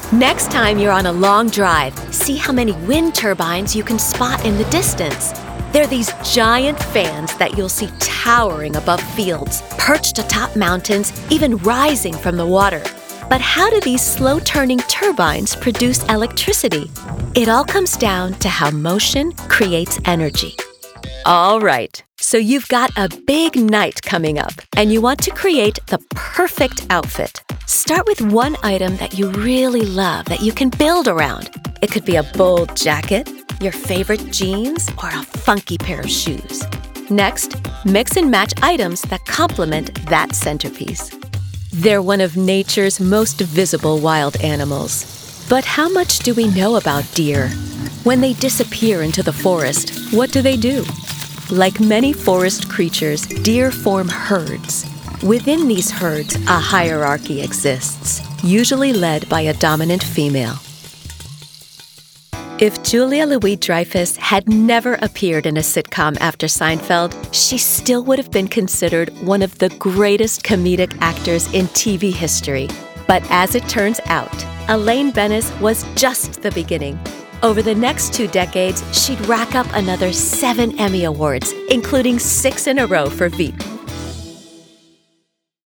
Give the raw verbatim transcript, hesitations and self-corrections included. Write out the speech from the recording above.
Next time you're on a long drive, see how many wind turbines you can spot in the distance. They're these giant fans that you'll see towering above fields, perched atop mountains, even rising from the water. But how do these slow-turning turbines produce electricity? It all comes down to how motion creates energy. All right, so you've got a big night coming up, and you want to create the perfect outfit. Start with one item that you really love that you can build around. It could be a bold jacket, your favorite jeans, or a funky pair of shoes. Next, mix and match items that complement that centerpiece. They're one of nature's most visible wild animals. But how much do we know about deer? When they disappear into the forest, what do they do? Like many forest creatures, deer form herds. Within these herds, a hierarchy exists, usually led by a dominant female. If Julia Louis-Dreyfus had never appeared in a sitcom after Seinfeld, she still would have been considered one of the greatest comedic actors in T V history. But as it turns out, Elaine Benes was just the beginning. Over the next two decades, she'd rack up another seven Emmy Awards, including six in a row for Veep.